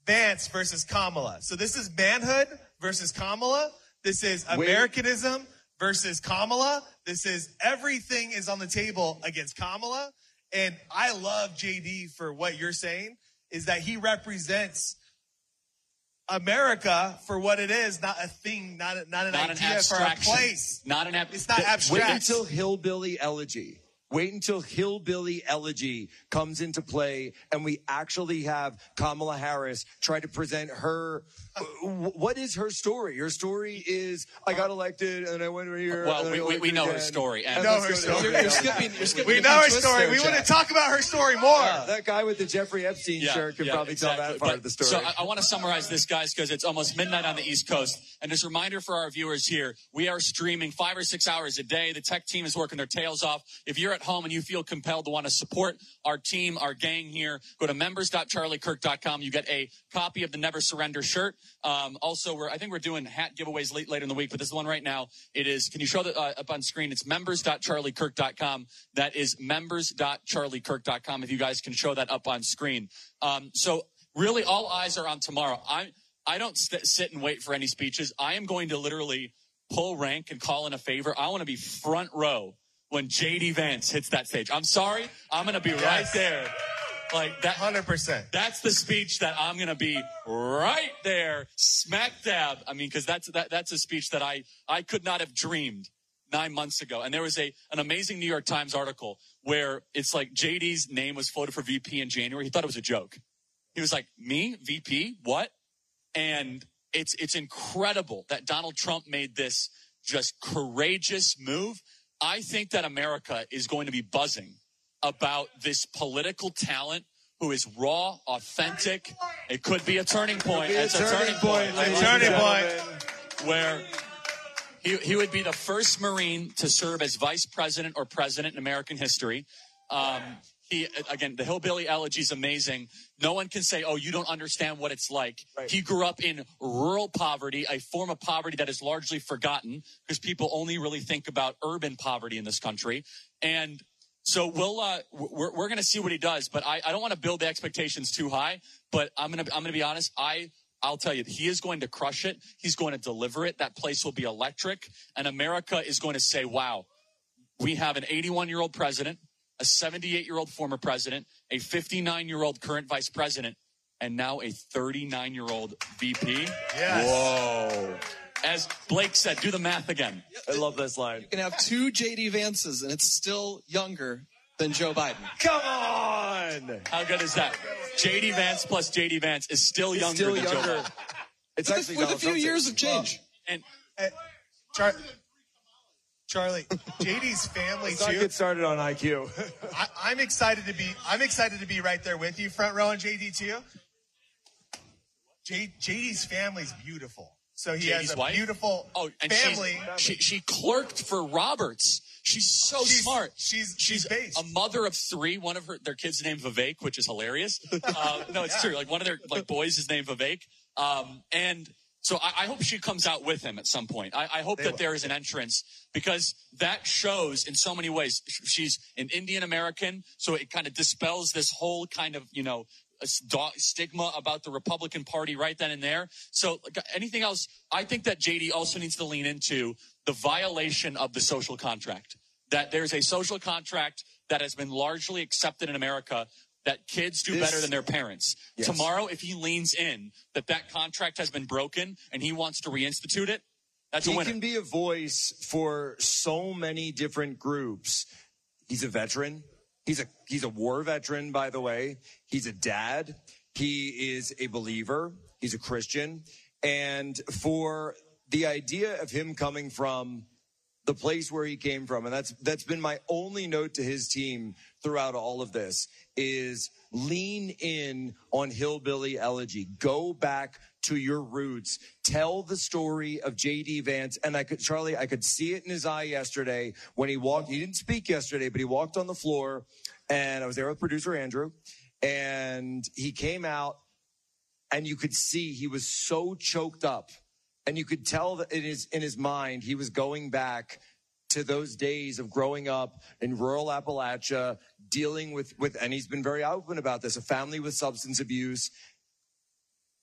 Vance versus Kamala. So this is manhood versus Kamala. This is Americanism versus Kamala. This is everything is on the table against Kamala. And I love J D for what you're saying, is that he represents America for what it is, not a thing, not a, not an not idea an for a place. Not an ab- It's not abstract. Wait until Hillbilly Elegy. Wait until Hillbilly Elegy comes into play and we actually have Kamala Harris try to present her. What is her story? Her story is, I got elected and I went over here. Well, we, we, we know her story. And know her story. You're, you're skipping, you're skipping we know her story. There, we want to talk about her story more. Yeah, that guy with the Jeffrey Epstein yeah, shirt could yeah, probably exactly. tell that part but, of the story. So I, I want to summarize this, guys, because it's almost midnight on the East Coast. And just a reminder for our viewers here, we are streaming five or six hours a day. The tech team is working their tails off. If you're at home and you feel compelled to want to support our team, our gang here, go to members dot charlie kirk dot com. You get a copy of the Never Surrender shirt. Um, also, we're, I think we're doing hat giveaways late, later in the week, but this is the one right now. It is, can you show that uh, up on screen? It's members dot charlie kirk dot com. That is members dot charlie kirk dot com. If you guys can show that up on screen. Um, so really all eyes are on tomorrow. I, I don't st- sit and wait for any speeches. I am going to literally pull rank and call in a favor. I want to be front row when J D Vance hits that stage. I'm sorry. I'm going to be yes. right there. Like that. one hundred percent. That's the speech that I'm going to be right there, smack dab. I mean, because that's, that, that's a speech that I, I could not have dreamed nine months ago. And there was a, an amazing New York Times article where it's like J D's name was floated for V P in January. He thought it was a joke. He was like, me, V P, what? And it's, it's incredible that Donald Trump made this just courageous move. I think that America is going to be buzzing about this political talent who is raw, authentic. It could be a turning point. It's a turning point. A turning point. Where he, he would be the first Marine to serve as vice president or president in American history. Um, he, again, the Hillbilly Elegy is amazing. No one can say, oh, you don't understand what it's like. Right. He grew up in rural poverty, a form of poverty that is largely forgotten because people only really think about urban poverty in this country. And so we'll, uh, we're, we're going to see what he does, but I, I don't want to build the expectations too high, but I'm going to, I'm going to be honest. I, I'll tell you, he is going to crush it. He's going to deliver it. That place will be electric, and America is going to say, wow, we have an eighty-one year old president, a seventy-eight year old former president, a fifty-nine year old current vice president, and now a thirty-nine year old V P. Yes. Whoa. As Blake said, do the math again. I love this line. You can have two J D Vances, and it's still younger than Joe Biden. Come on! How good is that? J D Vance plus J D Vance is still younger still than younger. Joe Biden. It's with, actually with a few Trump's years of change. And, and Char- Charlie, J D's family Let's too. Not get started on I Q. I, I'm excited to be. I'm excited to be right there with you, front row, and J D too. J, J D's family's beautiful. So he J D's has a wife? beautiful oh, and family. She, she clerked for Roberts. She's so she's, smart. She's she's, she's based. a mother of three. One of her their kids is named Vivek, which is hilarious. Uh, no, it's yeah. true. Like one of their like boys is named Vivek. Um, and so I, I hope she comes out with him at some point. I, I hope they that will. There is an entrance because that shows in so many ways. She's an Indian American, so it kind of dispels this whole kind of you know. A stigma about the Republican Party right then and there. So anything else, I think that J D also needs to lean into the violation of the social contract. That there's a social contract that has been largely accepted in America that kids do this, better than their parents. Yes. Tomorrow, if he leans in that that contract has been broken and he wants to reinstitute it, that's he a winner. He can be a voice for so many different groups. He's a veteran. He's a he's a war veteran, by the way. He's a dad. He is a believer. He's a Christian. And for the idea of him coming from the place where he came from, and that's that's been my only note to his team throughout all of this, is lean in on Hillbilly Elegy. Go back to your roots. Tell the story of J D Vance. And I could, Charlie, I could see it in his eye yesterday when he walked. He didn't speak yesterday, but he walked on the floor, and I was there with producer Andrew, and he came out, and you could see he was so choked up, and you could tell that in his in his mind he was going back to those days of growing up in rural Appalachia, dealing with with, and he's been very open about this, a family with substance abuse.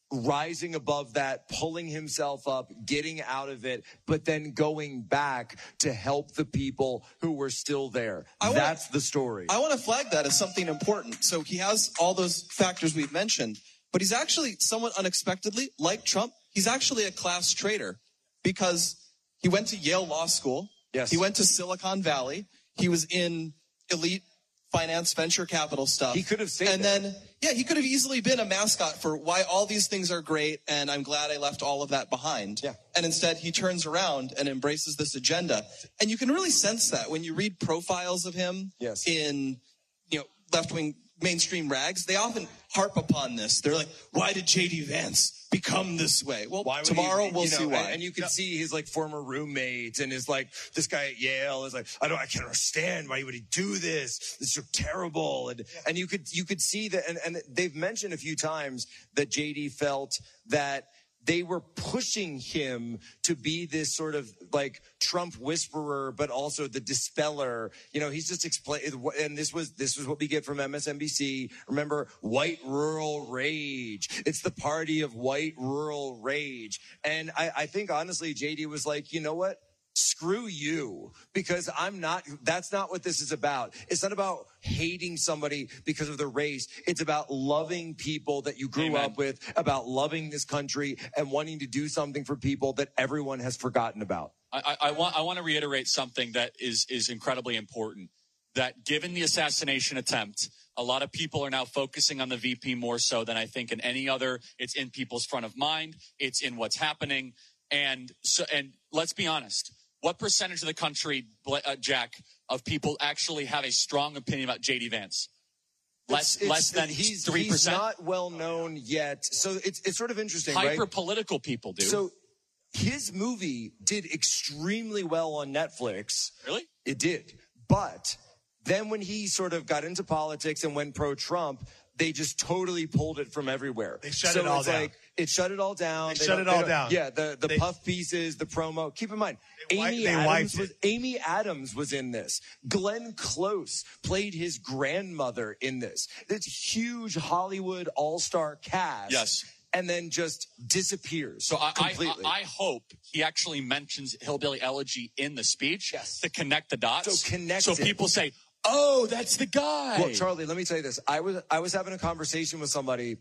rising above that, pulling himself up, getting out of it, but then going back to help the people who were still there. I wanna, That's the story. I want to flag that as something important. So he has all those factors we've mentioned, but he's actually somewhat unexpectedly, like Trump, he's actually a class traitor because he went to Yale Law School. Yes. He went to Silicon Valley. He was in elite finance, venture capital stuff. He could have stayed And there. then, yeah, he could have easily been a mascot for why all these things are great, and I'm glad I left all of that behind. Yeah. And instead, he turns around and embraces this agenda. And you can really sense that when you read profiles of him yes. in, you know, left-wing mainstream rags. They often harp upon this. They're like, why did J D Vance become this way? Well, why would tomorrow he, we'll you know, see why. And, and you can yeah. see his like former roommate and his like, this guy at Yale is like, I don't, I can't understand why would he do this? This is so terrible. And, yeah. and you could, you could see that. And, and they've mentioned a few times that J D felt that they were pushing him to be this sort of like Trump whisperer, but also the dispeller. You know, he's just explained, and this was, this was what we get from M S N B C. Remember, white rural rage. It's the party of white rural rage. And I, I think honestly, J D was like, you know what? Screw you, because I'm not, that's not what this is about. It's not about hating somebody because of their race. It's about loving people that you grew Amen. up with, about loving this country and wanting to do something for people that everyone has forgotten about. I, I, I want, I want to reiterate something that is, is incredibly important, that given the assassination attempt, a lot of people are now focusing on the V P more so than I think in any other. It's in people's front of mind. It's in what's happening. And so, and let's be honest. What percentage of the country, uh, Jack, of people actually have a strong opinion about J D Vance? Less, It's, it's, less than he's, three percent? He's not well known yet. So it's, it's sort of interesting, Hyper right? political people do. So his movie did extremely well on Netflix. Really? It did. But then when he sort of got into politics and went pro-Trump, they just totally pulled it from everywhere. They shut so it all it's down. Like, it shut it all down. They, they shut it all down. Yeah, the, the they, puff pieces, the promo. Keep in mind, they, Amy they Adams was it. Amy Adams was in this. Glenn Close played his grandmother in this. This huge Hollywood all-star cast. Yes. And then just disappears so I, completely. I, I hope he actually mentions Hillbilly Elegy in the speech yes. to connect the dots. So connect So it. people say, oh, that's the guy. Well, Charlie, let me tell you this. I was I was having a conversation with somebody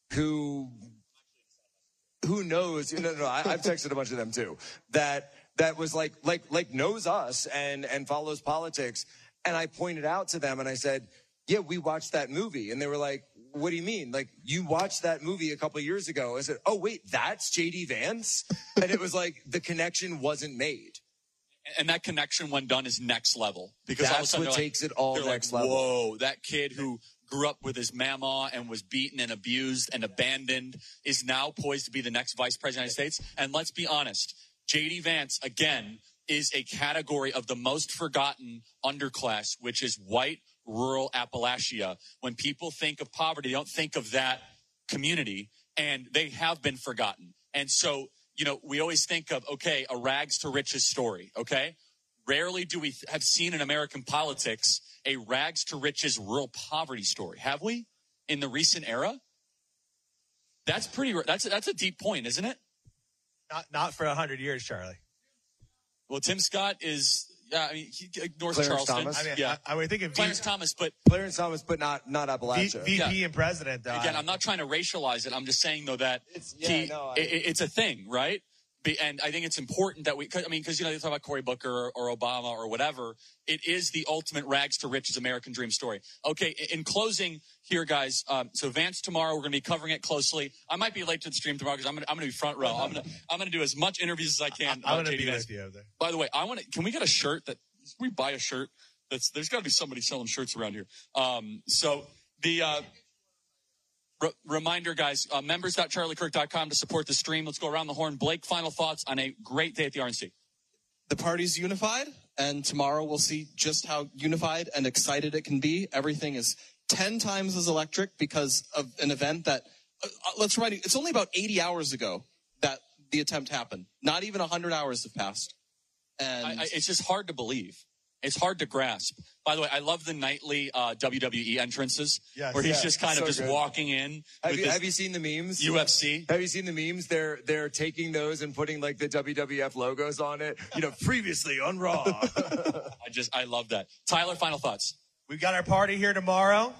who who knows. No, no, I, I've texted a bunch of them too. That that was like like like knows us and and follows politics. And I pointed out to them and I said, yeah, we watched that movie. And they were like, what do you mean? Like, you watched that movie a couple of years ago. I said, oh, wait, that's J D Vance? And it was like the connection wasn't made. And that connection, when done, is next level. Because That's all of a sudden what they're takes like, it all they're next like, level. Whoa, that kid who grew up with his mama and was beaten and abused and abandoned is now poised to be the next vice president of the United States. And let's be honest, J D Vance, again, is a category of the most forgotten underclass, which is white, rural Appalachia. When people think of poverty, they don't think of that community, and they have been forgotten. And so, you know, we always think of, okay, a rags to riches story, okay? Rarely do we have seen in American politics a rags to riches rural poverty story. Have we? In the recent era? That's pretty, that's a, that's a deep point, isn't it? Not not for a hundred years, Charlie. Well, Tim Scott is, yeah, I mean, he ignores Clarence Charleston. Thomas. I mean, yeah. I, I would think of Clarence v- Thomas, but Clarence Thomas, but not not Appalachia. v- VP Yeah. and president. Uh, again, I'm not trying to racialize it. I'm just saying, though, that It's- yeah, he, no, I- it, it's a thing, right? Be, and I think it's important that we, cause, I mean, because, you know, they talk about Cory Booker or, or Obama or whatever. It is the ultimate rags to riches American dream story. Okay, in, in closing here, guys, um, so Vance tomorrow, we're going to be covering it closely. I might be late to the stream tomorrow because I'm going to I'm going to be front row. I'm going to I'm going to do as much interviews as I can. I'm going to J D be Vance. with you over there. By the way, I want to, can we get a shirt that, can we buy a shirt? That's, there's got to be somebody selling shirts around here. Um, so the, uh, R- reminder, guys, uh, members dot charlie kirk dot com to support the stream. Let's go around the horn. Blake, final thoughts on a great day at the R N C. The party's unified, and tomorrow we'll see just how unified and excited it can be. Everything is ten times as electric because of an event that, uh, let's remind you, it's only about eighty hours ago that the attempt happened. Not even one hundred hours have passed. And I, I, it's just hard to believe. It's hard to grasp. By the way, I love the nightly uh, W W E entrances Yes, where he's yeah, just kind so of just good. walking in. Have with you, this have you seen the memes? U F C. Have you seen the memes? They're they're taking those and putting like the W W F logos on it. You know, previously on Raw. I just I love that. Tyler, final thoughts. We've got our party here tomorrow.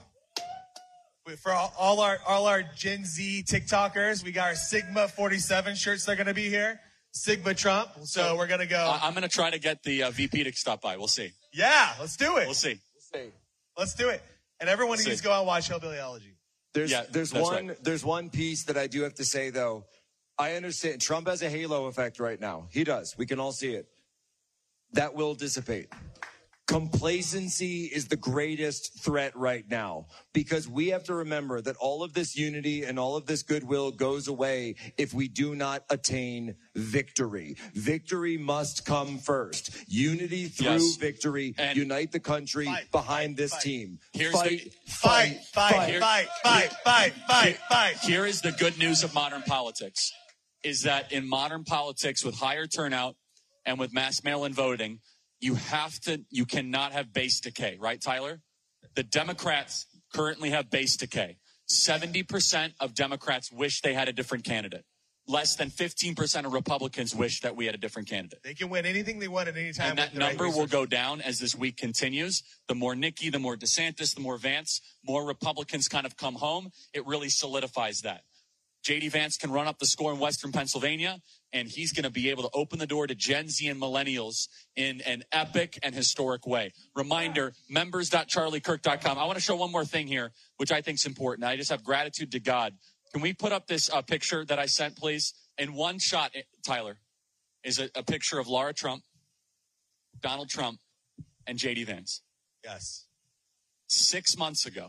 We- For all, all our all our Gen Z TikTokers, we got our Sigma forty-seven shirts. They're going to be here. Sigma Trump. So we're going to go. Uh, I'm going to try to get the uh, V P to stop by. We'll see. Yeah, let's do it. We'll see. Let's do it. And everyone Let's needs see. to go out and watch Hillbilly Elegy. There's Yeah, there's that's one right. there's one piece that I do have to say though. I understand Trump has a halo effect right now. He does. We can all see it. That will dissipate. Complacency is the greatest threat right now because we have to remember that all of this unity and all of this goodwill goes away if we do not attain victory. Victory must come first. Unity through Yes. victory. And- Unite the country behind this team. Here's fight, the- fight, Fight, fight, Here- fight, fight, fight, fight, fight. Here is the good news of modern politics, is that in modern politics with higher turnout and with mass mail-in voting, you have to, you cannot have base decay, right, Tyler? The Democrats currently have base decay. seventy percent of Democrats wish they had a different candidate. Less than fifteen percent of Republicans wish that we had a different candidate. They can win anything they want at any time. And that with the right number will resources. go down as this week continues. The more Nikki, the more DeSantis, the more Vance, more Republicans kind of come home. It really solidifies that. J D Vance can run up the score in Western Pennsylvania, and he's going to be able to open the door to Gen Z and millennials in an epic and historic way. Reminder, members dot charlie kirk dot com. I want to show one more thing here, which I think is important. I just have gratitude to God. Can we put up this uh, picture that I sent, please? In one shot, Tyler, is a, a picture of Laura Trump, Donald Trump, and J D Vance. Yes. Six months ago.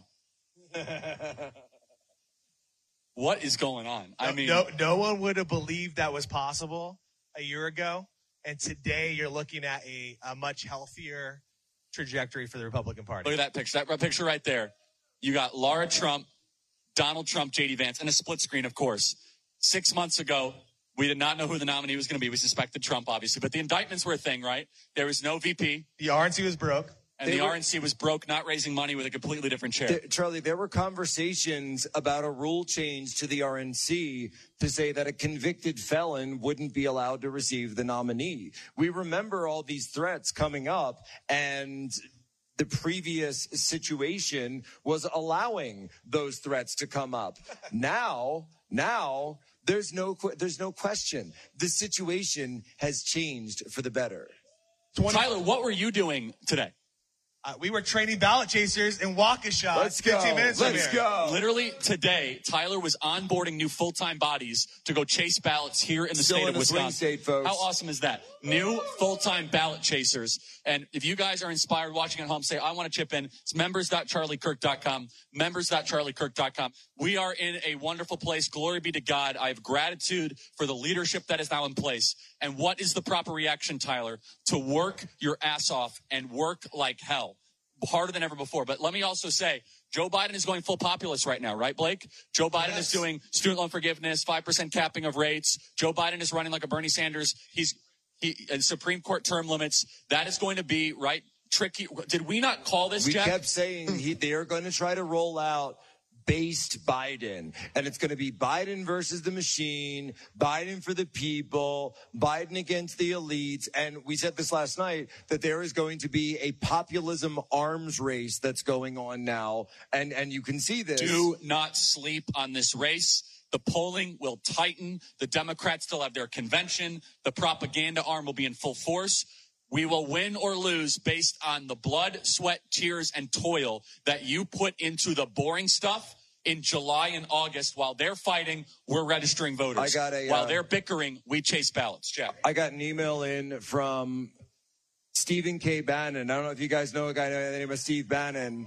What is going on? I No, mean, no, no one would have believed that was possible a year ago. And today you're looking at a, a much healthier trajectory for the Republican Party. look at that picture. That picture right there. You got Laura Trump, Donald Trump, J D Vance, and a split screen, of course. Six months ago, we did not know who the nominee was going to be. We suspected Trump, obviously. But the indictments were a thing, right? There was no V P. The R N C was broke. And They the were- R N C was broke, not raising money with a completely different chair. There- Charlie, there were conversations about a rule change to the R N C to say that a convicted felon wouldn't be allowed to receive the nominee. We remember all these threats coming up, and the previous situation was allowing those threats to come up. Now, now there's no que- there's no question. The situation has changed for the better. Tyler, what were you doing today? Uh, we were training ballot chasers in Waukesha. Let's go. fifteen minutes from Let's here. go. Literally today, Tyler was onboarding new full-time bodies to go chase ballots here in the Still state in of the swing Wisconsin. state, folks. How awesome is that? New full-time ballot chasers. And if you guys are inspired watching at home, say, I want to chip in. It's members dot charlie kirk dot com, members dot charlie kirk dot com. We are in a wonderful place. Glory be to God. I have gratitude for the leadership that is now in place. And what is the proper reaction, Tyler? To work your ass off and work like hell. Harder than ever before. But let me also say, Joe Biden is going full populist right now, right, Blake? Joe Biden Yes. is doing student loan forgiveness, five percent capping of rates. Joe Biden is running like a Bernie Sanders. He's he and Supreme Court term limits. That is going to be, right, tricky. Did we not call this, We Jack? kept saying he, they are going to try to roll out based Biden. And it's going to be Biden versus the machine, Biden for the people, Biden against the elites. And we said this last night that there is going to be a populism arms race that's going on now. And, and you can see this. Do not sleep on this race. The polling will tighten. The Democrats still have their convention. The propaganda arm will be in full force. We will win or lose based on the blood, sweat, tears, and toil that you put into the boring stuff in July and August. While they're fighting, we're registering voters. I got a, While uh, they're bickering, we chase ballots. Jack. I got an email in from Stephen K. Bannon. I don't know if you guys know a guy by the name of Steve Bannon.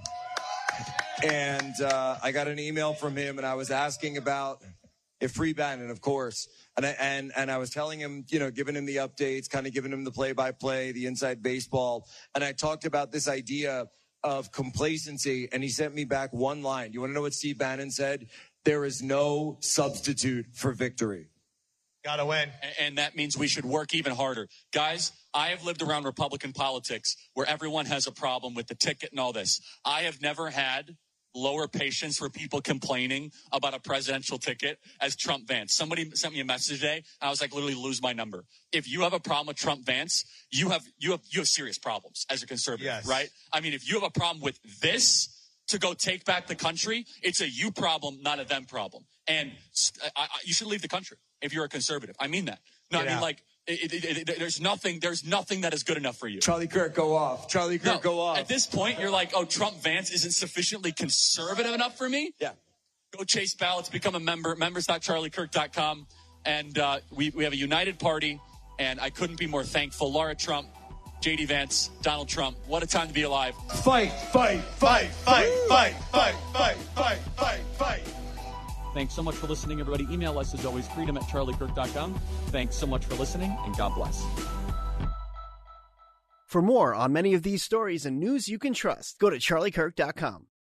And uh, I got an email from him, and I was asking about if free Bannon, of course. And I, and and I was telling him, you know, giving him the updates, kind of giving him the play-by-play, the inside baseball. And I talked about this idea of complacency, and he sent me back one line. You want to know what Steve Bannon said? There is no substitute for victory. Gotta win. And that means we should work even harder. Guys, I have lived around Republican politics where everyone has a problem with the ticket and all this. I have never had lower patience for people complaining about a presidential ticket as Trump Vance. Somebody sent me a message today. I was like, literally lose my number. If you have a problem with Trump Vance, you have you have you have serious problems as a conservative, yes. right? I mean, if you have a problem with this to go take back the country, it's a you problem, not a them problem. And I, I, you should leave the country if you're a conservative. I mean that. No, Get I mean out. like it, it, it, it, there's nothing. There's nothing that is good enough for you. Charlie Kirk, go off. Charlie Kirk, No, go off. At this point, you're like, oh, Trump Vance isn't sufficiently conservative enough for me? Yeah. Go chase ballots, become a member, members dot charlie kirk dot com. And uh, we, we have a united party, and I couldn't be more thankful. Laura Trump, J D Vance, Donald Trump. What a time to be alive. Fight, fight, fight, fight, fight, fight, fight, fight, fight, fight. Thanks so much for listening, everybody. Email us, as always, freedom at charlie kirk dot com. Thanks so much for listening, and God bless. For more on many of these stories and news you can trust, go to charlie kirk dot com.